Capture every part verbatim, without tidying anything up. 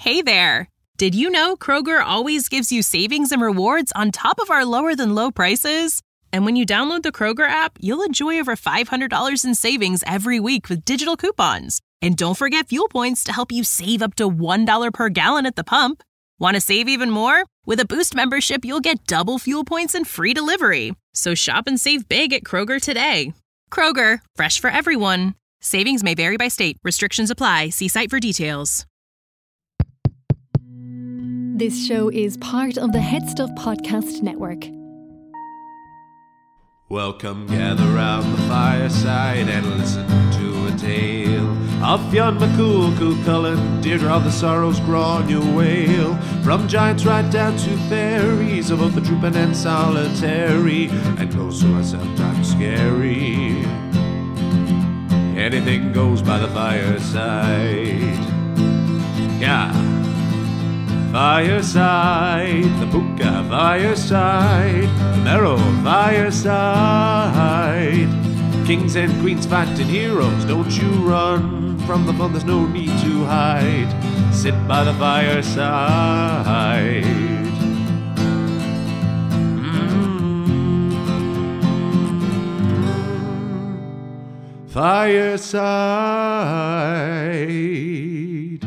Hey there! Did you know Kroger always gives you savings and rewards on top of our lower-than-low prices? And when you download the Kroger app, you'll enjoy over five hundred dollars in savings every week with digital coupons. And don't forget fuel points to help you save up to one dollar per gallon at the pump. Want to save even more? With a Boost membership, you'll get double fuel points and free delivery. So shop and save big at Kroger today. Kroger, fresh for everyone. Savings may vary by state. Restrictions apply. See site for details. This show is part of the Head Stuff Podcast Network. Welcome, gather round the fireside and listen to a tale of Fionn McCool, Cú Chulainn, Deirdre of the Sorrows, Gráinne Wail. From giants right down to fairies, of both the drooping and solitary, and ghosts who are sometimes scary. Anything goes by the fireside. Yeah. Fireside, the Pooka fireside, the Merrow fireside. Kings and queens fighting heroes, don't you run from the fun, there's no need to hide. Sit by the fireside. Mm-hmm. Fireside.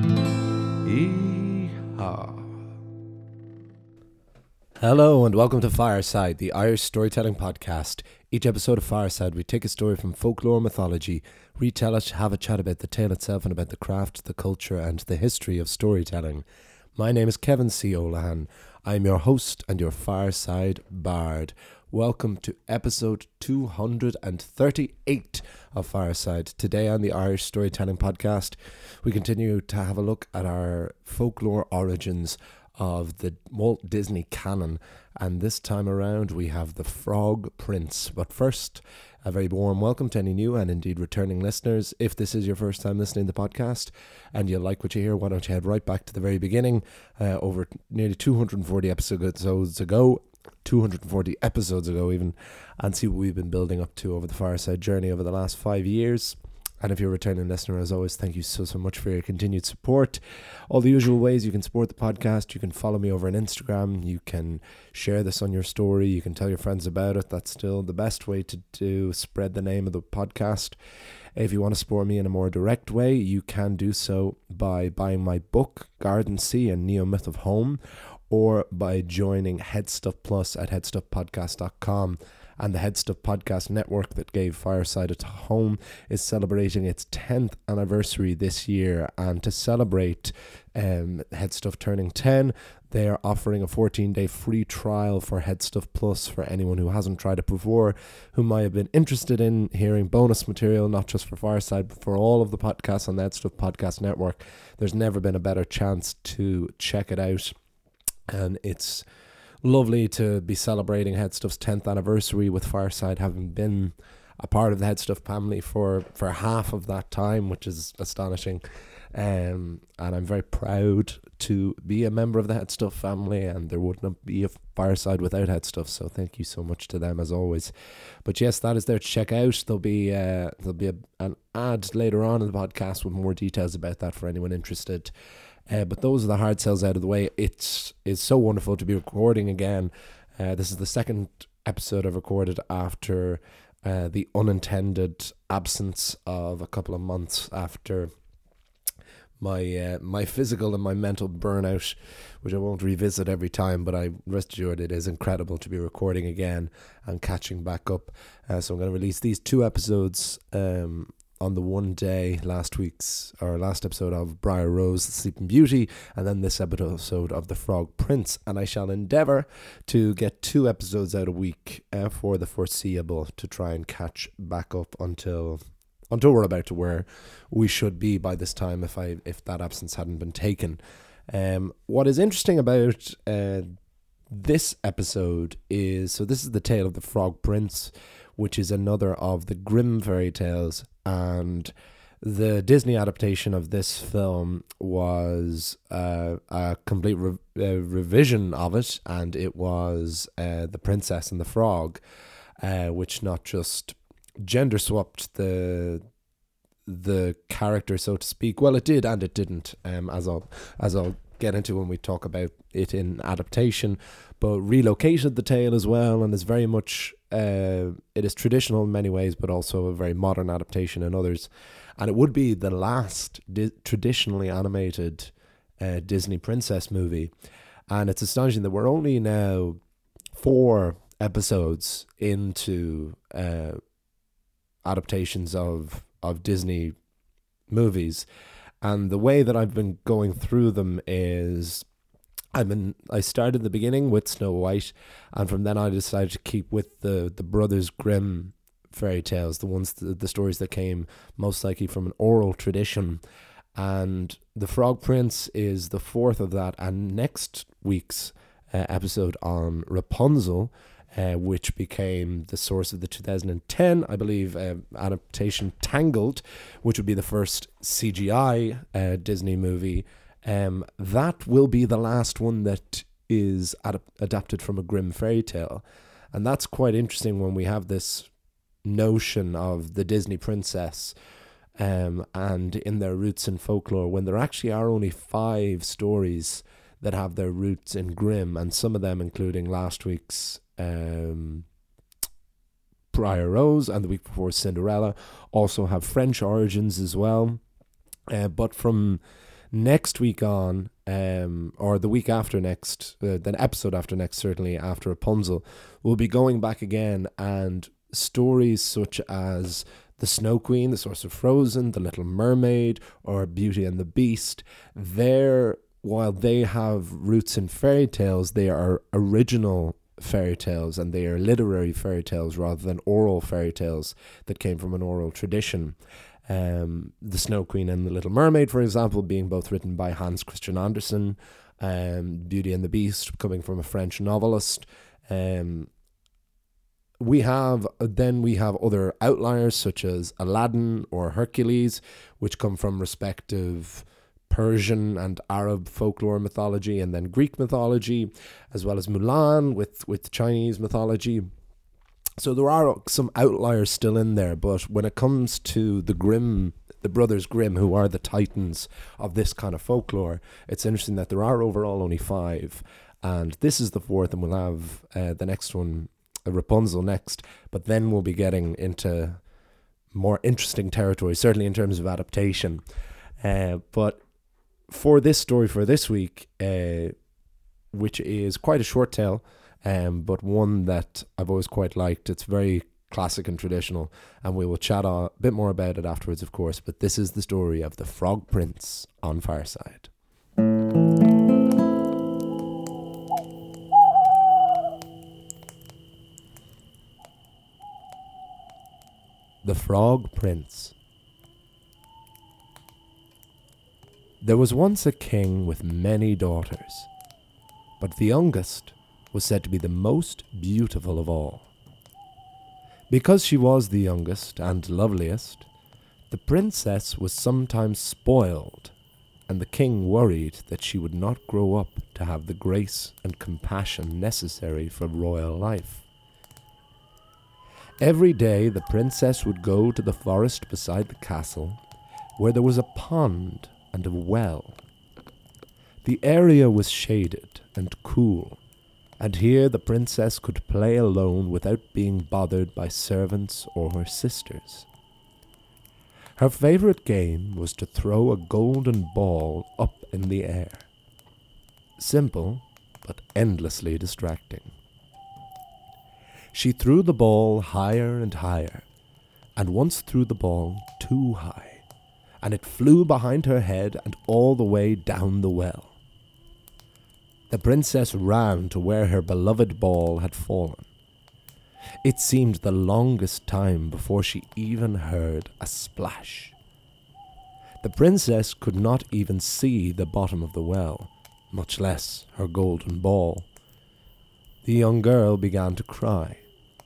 Hello and welcome to Fireside, the Irish storytelling podcast. Each episode of Fireside, we take a story from folklore mythology, retell it, have a chat about the tale itself and about the craft, the culture and the history of storytelling. My name is Kevin C. Olahan. I am your host and your Fireside Bard. Welcome to episode two hundred thirty-eight of Fireside. Today on the Irish Storytelling Podcast, we continue to have a look at our folklore origins of the Walt Disney canon, and this time around we have the Frog Prince. But first, a very warm welcome to any new and indeed returning listeners. If this is your first time listening to the podcast and you like what you hear, why don't you head right back to the very beginning, uh, over nearly two hundred forty episodes ago, two hundred forty episodes ago even, and see what we've been building up to over the Fireside journey over the last five years. And if you're a returning listener, as always, thank you so, so much for your continued support. All the usual ways you can support the podcast. You can follow me over on Instagram. You can share this on your story. You can tell your friends about it. That's still the best way to, to spread the name of the podcast. If you want to support me in a more direct way, you can do so by buying my book, Garden Sea and Neo Myth of Home, or by joining Headstuff Plus at headstuff podcast dot com. And the Headstuff Podcast Network that gave Fireside a home is celebrating its tenth anniversary this year. And to celebrate um, Headstuff turning ten, they are offering a fourteen-day free trial for Headstuff Plus for anyone who hasn't tried it before, who might have been interested in hearing bonus material, not just for Fireside, but for all of the podcasts on the Headstuff Podcast Network. There's never been a better chance to check it out. And it's lovely to be celebrating Headstuff's tenth anniversary with Fireside having been a part of the Headstuff family for, for half of that time, which is astonishing. Um, and I'm very proud to be a member of the Headstuff family, and there wouldn't be a Fireside without Headstuff, so thank you so much to them as always. But yes, that is there to check out. There'll be, uh, there'll be a, an ad later on in the podcast with more details about that for anyone interested. Uh, but those are the hard sells out of the way. It is so wonderful to be recording again. Uh, this is the second episode I've recorded after uh, the unintended absence of a couple of months after my uh, my physical and my mental burnout, which I won't revisit every time, but I rest assured it is incredible to be recording again and catching back up. Uh, so I'm going to release these two episodes um on the one day, last week's or last episode of Briar Rose, The Sleeping Beauty, and then this episode of The Frog Prince. And I shall endeavour to get two episodes out a week uh, for the foreseeable, to try and catch back up until until we're about to where we should be by this time if I if that absence hadn't been taken. Um, what is interesting about uh, this episode is, so this is the tale of The Frog Prince, which is another of the Grimm fairy tales. And the Disney adaptation of this film was uh, a complete re- uh, revision of it, and it was uh, The Princess and the Frog, uh, which not just gender swapped the the character, so to speak. Well, it did and it didn't, um, as I'll as I'll get into when we talk about it in adaptation, but relocated the tale as well, and is very much, uh, it is traditional in many ways, but also a very modern adaptation in others. And it would be the last di- traditionally animated uh, Disney princess movie. And it's astonishing that we're only now four episodes into uh, adaptations of, of Disney movies. And the way that I've been going through them is I've been I started the beginning with Snow White, and from then I decided to keep with the, the Brothers Grimm fairy tales, the ones the, the stories that came most likely from an oral tradition. And The Frog Prince is the fourth of that, and next week's uh, episode on Rapunzel, uh, which became the source of the two thousand ten, I believe, uh, adaptation Tangled, which would be the first C G I uh, Disney movie. Um, that will be the last one that is ad- adapted from a Grimm fairy tale. And that's quite interesting when we have this notion of the Disney princess um, and in their roots in folklore, when there actually are only five stories that have their roots in Grimm, and some of them, including last week's um, Briar Rose and the week before Cinderella, also have French origins as well. Uh, but from next week on, um, or the week after next, uh, the episode after next, certainly after Rapunzel, we'll be going back again, and stories such as The Snow Queen, The Source of Frozen, The Little Mermaid, or Beauty and the Beast, they're, while they have roots in fairy tales, they are original fairy tales, and they are literary fairy tales rather than oral fairy tales that came from an oral tradition. Um, the Snow Queen and The Little Mermaid, for example, being both written by Hans Christian Andersen, um, Beauty and the Beast coming from a French novelist. Um, we have then we have other outliers such as Aladdin or Hercules, which come from respective Persian and Arab folklore mythology, and then Greek mythology, as well as Mulan with, with Chinese mythology. So there are some outliers still in there, but when it comes to the Grimm, the Brothers Grimm, who are the titans of this kind of folklore, it's interesting that there are overall only five, and this is the fourth, and we'll have uh, the next one, uh, Rapunzel, next, but then we'll be getting into more interesting territory, certainly in terms of adaptation. Uh, but for this story for this week, uh, which is quite a short tale, Um, but one that I've always quite liked. It's very classic and traditional, and we will chat a bit more about it afterwards, of course. But this is the story of the Frog Prince on Fireside. The Frog Prince. There was once a king with many daughters, but the youngest was said to be the most beautiful of all. Because she was the youngest and loveliest, the princess was sometimes spoiled, and the king worried that she would not grow up to have the grace and compassion necessary for royal life. Every day the princess would go to the forest beside the castle, where there was a pond and a well. The area was shaded and cool, and here the princess could play alone without being bothered by servants or her sisters. Her favourite game was to throw a golden ball up in the air. Simple, but endlessly distracting. She threw the ball higher and higher, and once threw the ball too high, and it flew behind her head and all the way down the well. The princess ran to where her beloved ball had fallen. It seemed the longest time before she even heard a splash. The princess could not even see the bottom of the well, much less her golden ball. The young girl began to cry.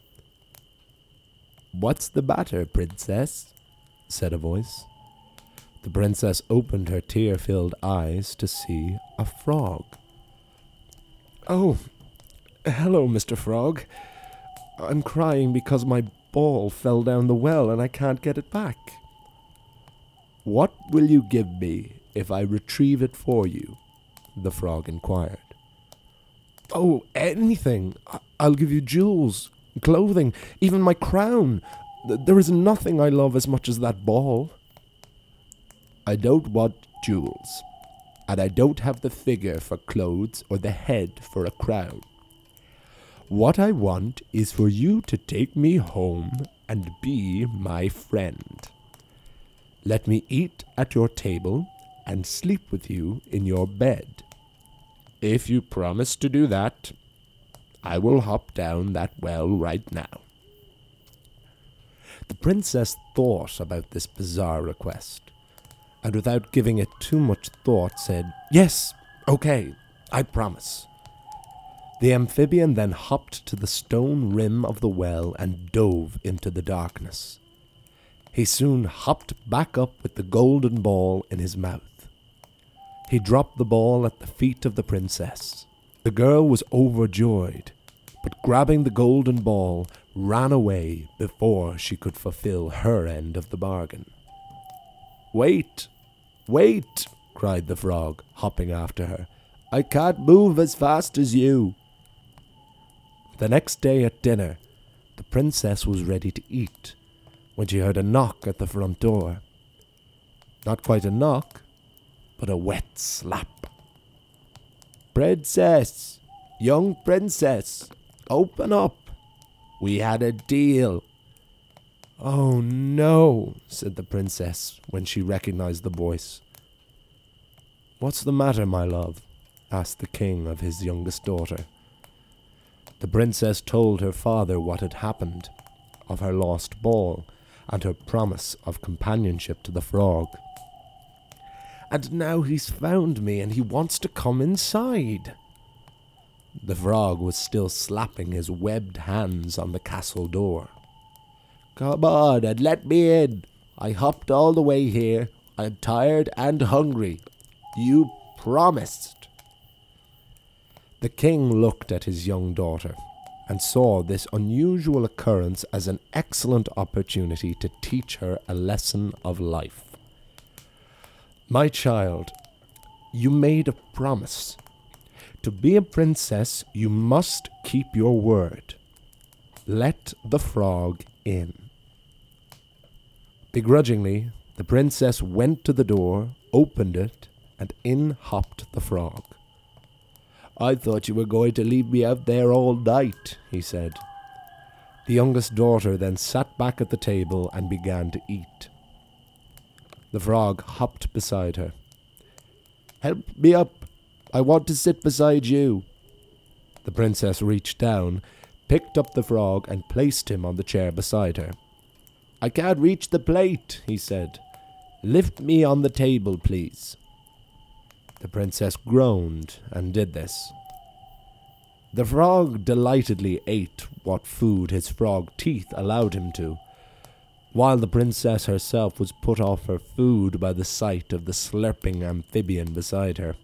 "What's the matter, princess?" said a voice. The princess opened her tear-filled eyes to see a frog. "Oh, hello, Mister Frog. I'm crying because my ball fell down the well and I can't get it back." "What will you give me if I retrieve it for you?" the frog inquired. "Oh, anything. I- I'll give you jewels, clothing, even my crown. Th- There is nothing I love as much as that ball." "I don't want jewels, and I don't have the figure for clothes or the head for a crown. What I want is for you to take me home and be my friend. Let me eat at your table and sleep with you in your bed. If you promise to do that, I will hop down that well right now." The princess thought about this bizarre request, and without giving it too much thought said, "Yes, okay, I promise." The amphibian then hopped to the stone rim of the well and dove into the darkness. He soon hopped back up with the golden ball in his mouth. He dropped the ball at the feet of the princess. The girl was overjoyed, but grabbing the golden ball, ran away before she could fulfill her end of the bargain. "Wait, wait," cried the frog, hopping after her. "I can't move as fast as you." The next day at dinner, the princess was ready to eat when she heard a knock at the front door. Not quite a knock, but a wet slap. "Princess, young princess, open up. We had a deal." "Oh no," said the princess when she recognized the voice. "What's the matter, my love?" asked the king of his youngest daughter. The princess told her father what had happened, of her lost ball, and her promise of companionship to the frog. "And now he's found me and he wants to come inside." The frog was still slapping his webbed hands on the castle door. "Come on and let me in. I hopped all the way here. I'm tired and hungry. You promised." The king looked at his young daughter and saw this unusual occurrence as an excellent opportunity to teach her a lesson of life. "My child, you made a promise. To be a princess, you must keep your word. Let the frog in." Begrudgingly, the princess went to the door, opened it, and in hopped the frog. "I thought you were going to leave me out there all night," he said. The youngest daughter then sat back at the table and began to eat. The frog hopped beside her. "Help me up. I want to sit beside you." The princess reached down, picked up the frog, and placed him on the chair beside her. "I can't reach the plate," he said. "Lift me on the table, please." The princess groaned and did this. The frog delightedly ate what food his frog teeth allowed him to, while the princess herself was put off her food by the sight of the slurping amphibian beside her.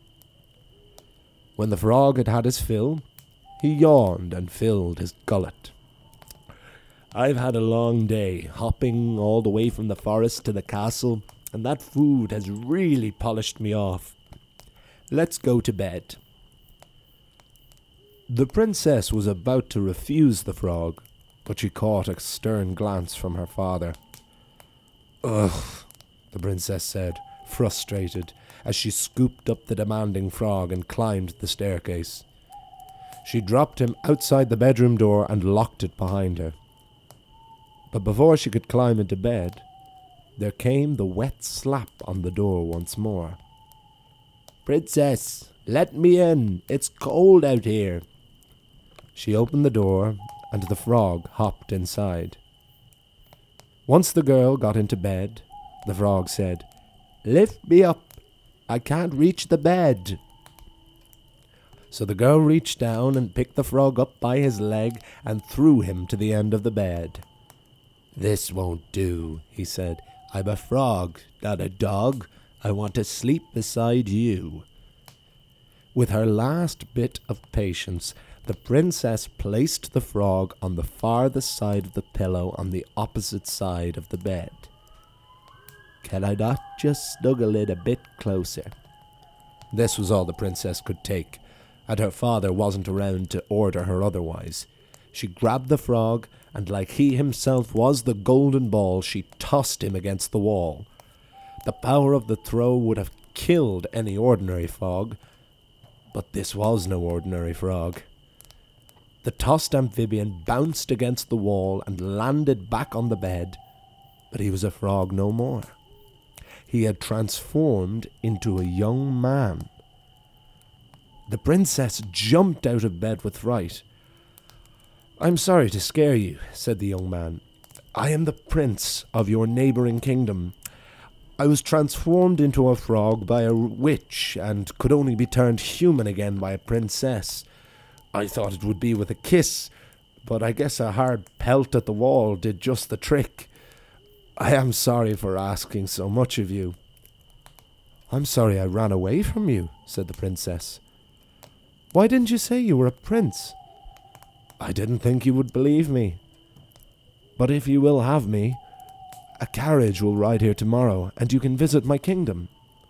When the frog had had his fill, he yawned and filled his gullet. "I've had a long day, hopping all the way from the forest to the castle, and that food has really polished me off. Let's go to bed." The princess was about to refuse the frog, but she caught a stern glance from her father. "Ugh," the princess said, frustrated, as she scooped up the demanding frog and climbed the staircase. She dropped him outside the bedroom door and locked it behind her. But before she could climb into bed, there came the wet slap on the door once more. "Princess, let me in. It's cold out here." She opened the door, and the frog hopped inside. Once the girl got into bed, the frog said, "Lift me up. I can't reach the bed." So the girl reached down and picked the frog up by his leg and threw him to the end of the bed. "This won't do," he said. "I'm a frog, not a dog. I want to sleep beside you." With her last bit of patience, the princess placed the frog on the farthest side of the pillow on the opposite side of the bed. "Can I not just snuggle in a bit closer?" This was all the princess could take, and her father wasn't around to order her otherwise. She grabbed the frog, and like he himself was the golden ball, she tossed him against the wall. The power of the throw would have killed any ordinary frog, but this was no ordinary frog. The tossed amphibian bounced against the wall and landed back on the bed, but he was a frog no more. He had transformed into a young man. The princess jumped out of bed with fright. "I'm sorry to scare you," said the young man. "I am the prince of your neighbouring kingdom. I was transformed into a frog by a witch and could only be turned human again by a princess. I thought it would be with a kiss, but I guess a hard pelt at the wall did just the trick. I am sorry for asking so much of you." "I'm sorry I ran away from you," said the princess. "Why didn't you say you were a prince?" "I didn't think you would believe me. But if you will have me, a carriage will ride here tomorrow, and you can visit my kingdom."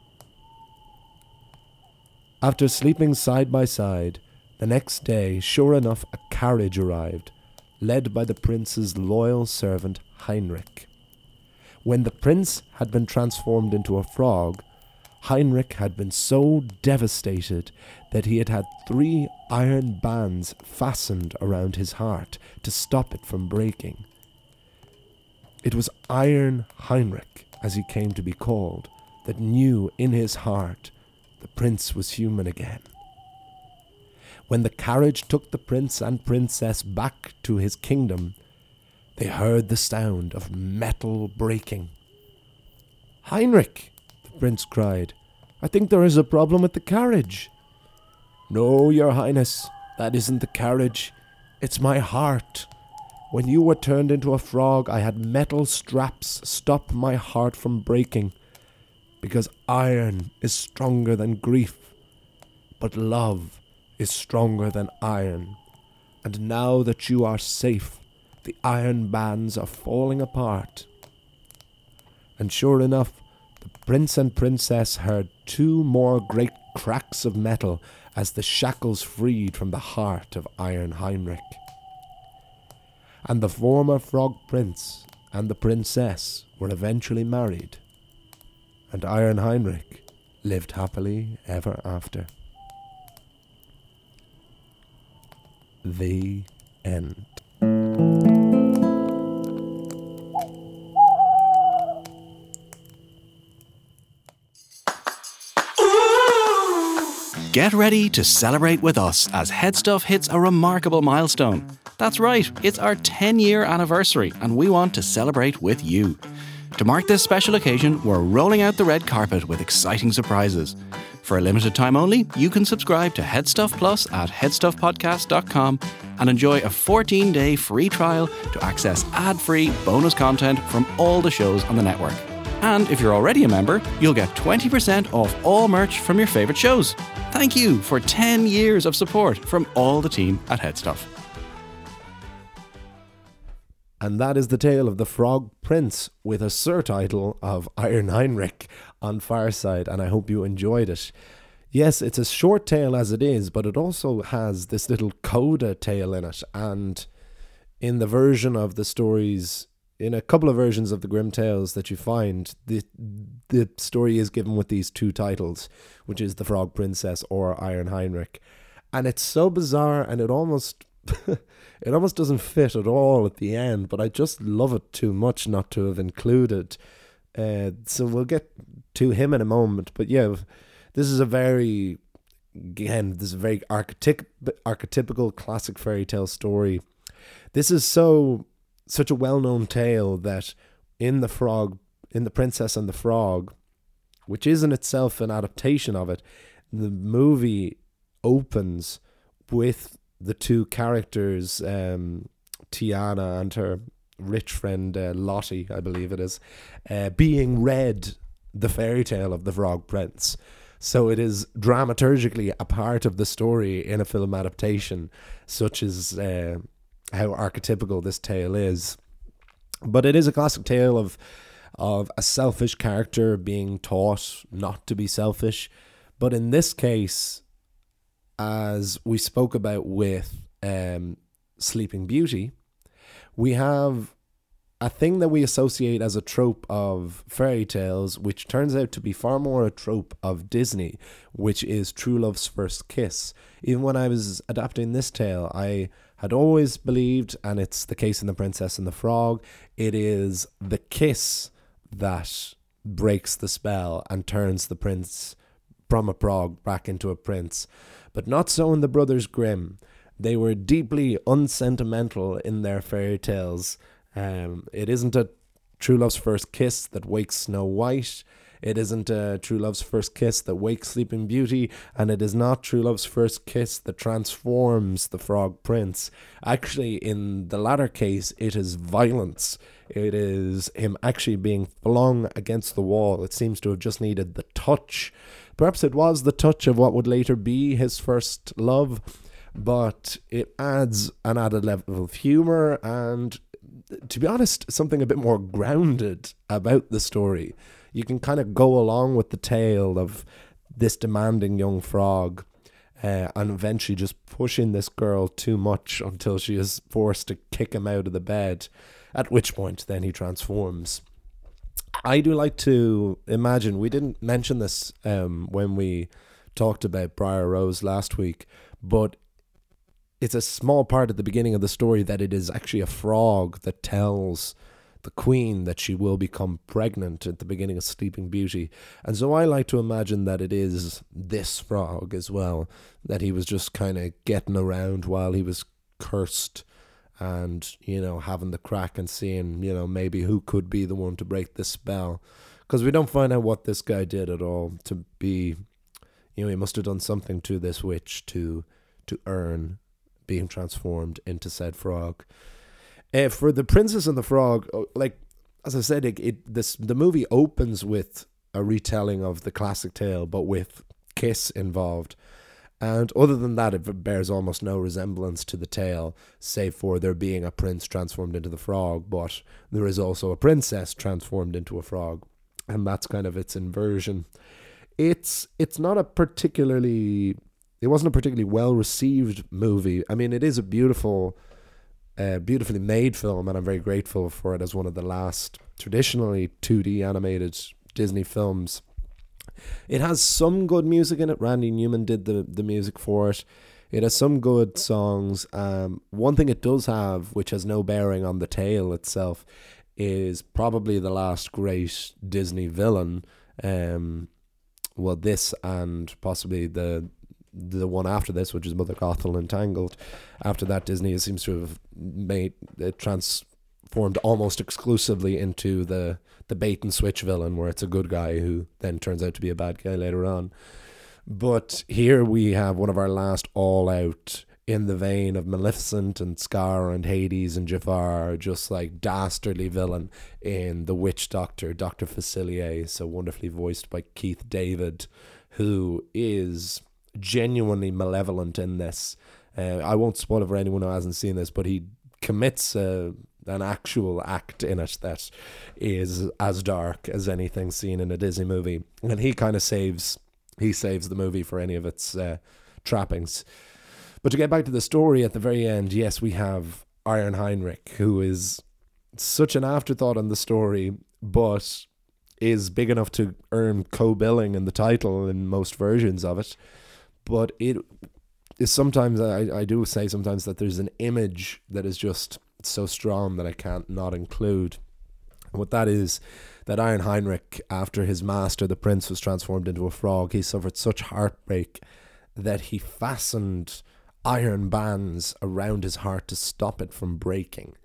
After sleeping side by side, the next day, sure enough, a carriage arrived, led by the prince's loyal servant Heinrich. When the prince had been transformed into a frog, Heinrich had been so devastated that he had had three iron bands fastened around his heart to stop it from breaking. It was Iron Heinrich, as he came to be called, that knew in his heart the prince was human again. When the carriage took the prince and princess back to his kingdom, they heard the sound of metal breaking. "Heinrich!" the prince cried. "I think there is a problem with the carriage." "No, your highness, that isn't the carriage. It's my heart. When you were turned into a frog, I had metal straps stop my heart from breaking, because iron is stronger than grief, but love is stronger than iron. And now that you are safe, the iron bands are falling apart." And sure enough, the prince and princess heard two more great cracks of metal as the shackles freed from the heart of Iron Heinrich. And the former frog prince and the princess were eventually married, and Iron Heinrich lived happily ever after. The end. Get ready to celebrate with us as Headstuff hits a remarkable milestone. That's right, it's our ten-year anniversary, and we want to celebrate with you. To mark this special occasion, we're rolling out the red carpet with exciting surprises. For a limited time only, you can subscribe to Headstuff Plus at headstuff podcast dot com and enjoy a fourteen-day free trial to access ad-free bonus content from all the shows on the network. And if you're already a member, you'll get twenty percent off all merch from your favourite shows. Thank you for ten years of support from all the team at Headstuff. And that is the tale of the Frog Prince with a surtitle of Iron Heinrich on Fireside, and I hope you enjoyed it. Yes, it's a short tale as it is, but it also has this little coda tale in it, and in the version of the stories, in a couple of versions of the Grimm Tales that you find, the the story is given with these two titles, which is The Frog Princess or Iron Heinrich. And it's so bizarre, and it almost it almost doesn't fit at all at the end, but I just love it too much not to have included. Uh, so we'll get to him in a moment. But yeah, this is a very, again, this is a very archetyp- archetypical classic fairy tale story. This is so... such a well-known tale that in the frog, in The Princess and the Frog, which is in itself an adaptation of it, the movie opens with the two characters, um, Tiana and her rich friend uh, Lottie, I believe it is, uh, being read the fairy tale of the Frog Prince. So it is dramaturgically a part of the story in a film adaptation, such as... Uh, how archetypical this tale is. But it is a classic tale of of a selfish character being taught not to be selfish But in this case, as we spoke about with um, Sleeping Beauty, we have a thing that we associate as a trope of fairy tales, which turns out to be far more a trope of Disney, which is true love's first kiss. Even when I was adapting this tale, I had always believed, and it's the case in The Princess and the Frog, it is the kiss that breaks the spell and turns the prince from a frog back into a prince. But not so in the Brothers Grimm. They were deeply unsentimental in their fairy tales. Um, it isn't a true love's first kiss that wakes Snow White. It isn't a true love's first kiss that wakes Sleeping Beauty. And it is not true love's first kiss that transforms the Frog Prince. Actually, in the latter case, it is violence. It is him actually being flung against the wall. It seems to have just needed the touch. Perhaps it was the touch of what would later be his first love, but it adds an added level of humour and, to be honest, something a bit more grounded about the story. You can kind of go along with the tale of this demanding young frog uh, and eventually just pushing this girl too much until she is forced to kick him out of the bed, at which point then he transforms. I do like to imagine, we didn't mention this um, when we talked about Briar Rose last week, but it's a small part at the beginning of the story that it is actually a frog that tells the queen that she will become pregnant at the beginning of Sleeping Beauty. And so I like to imagine that it is this frog as well, that he was just kind of getting around while he was cursed and, you know, having the crack and seeing, you know, maybe who could be the one to break this spell. Because we don't find out what this guy did at all to be, you know, he must have done something to this witch to to earn being transformed into said frog. Uh, for The Princess and the Frog, like, as I said, it, it this the movie opens with a retelling of the classic tale, but with Kiss involved. And other than that, it bears almost no resemblance to the tale, save for there being a prince transformed into the frog, but there is also a princess transformed into a frog, and that's kind of its inversion. It's it's not a particularly, it wasn't a particularly well-received movie. I mean, it is a beautiful, uh, beautifully made film, and I'm very grateful for it as one of the last traditionally two D animated Disney films. It has some good music in it. Randy Newman did the, the music for it. It has some good songs. Um, one thing it does have, which has no bearing on the tale itself, is probably the last great Disney villain. Um, well, this and possibly the the one after this, which is Mother Gothel in Tangled. After that, Disney seems to have made it transformed almost exclusively into the the bait and switch villain, where it's a good guy who then turns out to be a bad guy later on. But here we have one of our last all-out, in the vein of Maleficent and Scar and Hades and Jafar, just like dastardly villain in The Witch Doctor, Doctor Facilier, so wonderfully voiced by Keith David, who is genuinely malevolent in this. Uh, I won't spoil it for anyone who hasn't seen this, but he commits a an actual act in it that is as dark as anything seen in a Disney movie, and he kind of saves he saves the movie for any of its uh, trappings. But to get back to the story, at the very end, yes, we have Iron Heinrich, who is such an afterthought in the story, but is big enough to earn co-billing in the title in most versions of it. But it is sometimes, I, I do say sometimes that there's an image that is just so strong that I can't not include. And what that is, that Iron Heinrich, after his master, the prince, was transformed into a frog, he suffered such heartbreak that he fastened iron bands around his heart to stop it from breaking.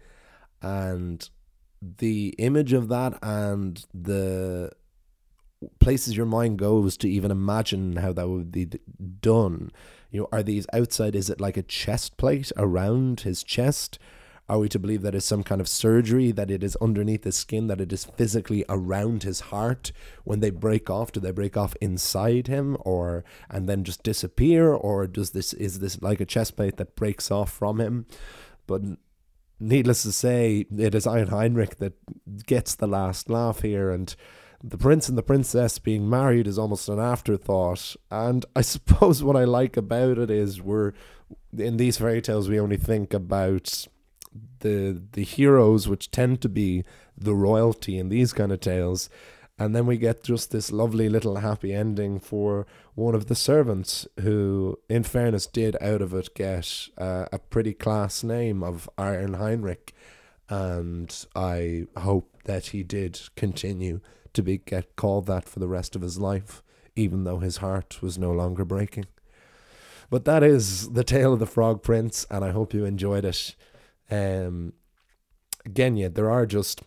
And the image of that and the places your mind goes to even imagine how that would be done, you know, are these outside, is it like a chest plate around his chest? Are we to believe that it's some kind of surgery, that it is underneath the skin, that it is physically around his heart? When they break off, do they break off inside him, or and then just disappear, or does this is this like a chest plate that breaks off from him? But needless to say, it is Iron Heinrich that gets the last laugh here, and The prince and the princess being married is almost an afterthought. And I suppose what I like about it is we're, in these fairy tales, we only think about the the heroes, which tend to be the royalty in these kind of tales. And then we get just this lovely little happy ending for one of the servants who, in fairness, did out of it get uh, a pretty class name of Iron Heinrich. And I hope that he did continue to be get called that for the rest of his life, even though his heart was no longer breaking. But that is the tale of the Frog Prince, and I hope you enjoyed it. Um, again, yeah, there are just...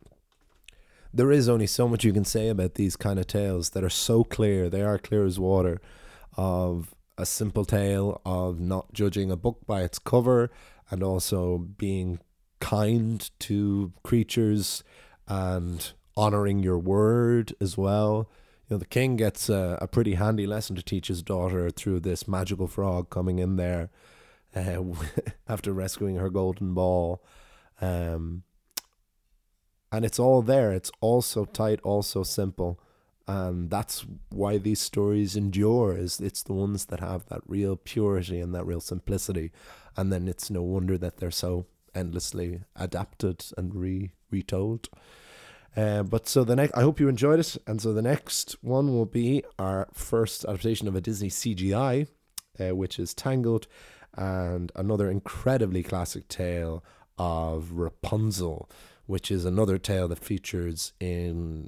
There is only so much you can say about these kind of tales that are so clear. They are clear as water, of a simple tale of not judging a book by its cover, and also being kind to creatures and honouring your word as well. You know, the king gets a, a pretty handy lesson to teach his daughter through this magical frog coming in there uh, after rescuing her golden ball. Um... And it's all there. It's all so tight, all so simple. And that's why these stories endure, is it's the ones that have that real purity and that real simplicity. And then it's no wonder that they're so endlessly adapted and re retold. Uh, but so the next, I hope you enjoyed it. And so the next one will be our first adaptation of a Disney C G I, uh, which is Tangled, and another incredibly classic tale of Rapunzel, which is another tale that features in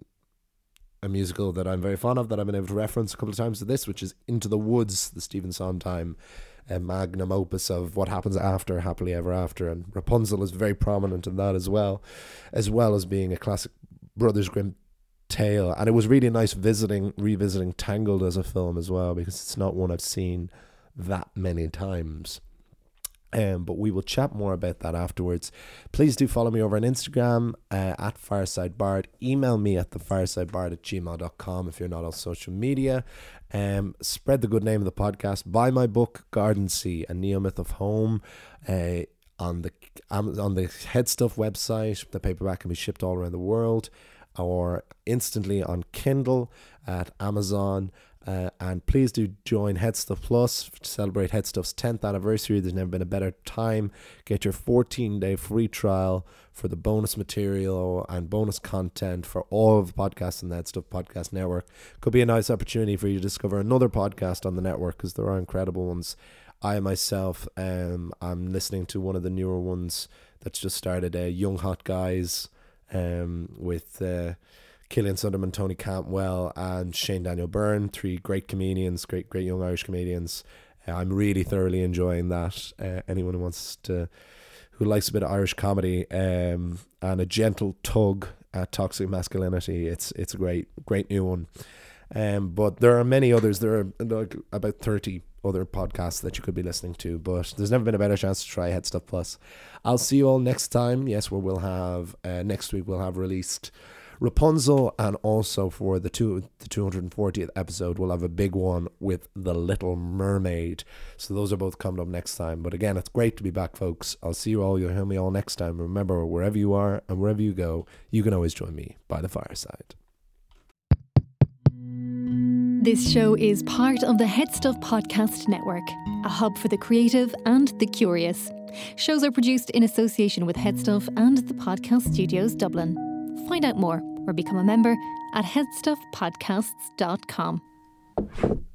a musical that I'm very fond of, that I've been able to reference a couple of times to this, which is Into the Woods, the Stephen Sondheim uh, magnum opus of what happens after Happily Ever After. And Rapunzel is very prominent in that as well, as well as being a classic Brothers Grimm tale. And it was really nice visiting, revisiting Tangled as a film as well, because it's not one I've seen that many times. Um, but we will chat more about that afterwards. Please do follow me over on Instagram uh, at FiresideBard. Email me at thefiresidebard at gmail dot com if you're not on social media. Um, spread the good name of the podcast. Buy my book, Garden Sea, A Neo-Myth of Home, uh, on the on the Headstuff website. The paperback can be shipped all around the world, or instantly on Kindle at Amazon. Uh, and please do join Headstuff Plus to celebrate Headstuff's tenth anniversary. There's never been a better time. Get your fourteen-day free trial for the bonus material and bonus content for all of the podcasts in the Headstuff Podcast Network. Could be a nice opportunity for you to discover another podcast on the network, because there are incredible ones. I myself, um, I'm listening to one of the newer ones that's just started, uh, Young Hot Guys, um, with... Uh, Killian Sunderman, Tony Cantwell, and Shane Daniel Byrne, three great comedians, great great young Irish comedians. Uh, I'm really thoroughly enjoying that. Uh, anyone who wants to, who likes a bit of Irish comedy um, and a gentle tug at toxic masculinity, it's it's a great great new one. Um, but there are many others. There are like about thirty other podcasts that you could be listening to, but there's never been a better chance to try Headstuff Plus. I'll see you all next time. Yes, where we'll have uh, next week we'll have released Rapunzel, and also for the two the two hundred fortieth episode we'll have a big one with The Little Mermaid. So those are both coming up next time. But again, it's great to be back, folks. I'll see you all. You'll hear me all next time. Remember, wherever you are and wherever you go, you can always join me by the fireside. This show is part of the Headstuff Podcast Network, a hub for the creative and the curious. Shows are produced in association with Headstuff and the Podcast Studios Dublin. Find out more or become a member at headstuff podcasts dot com.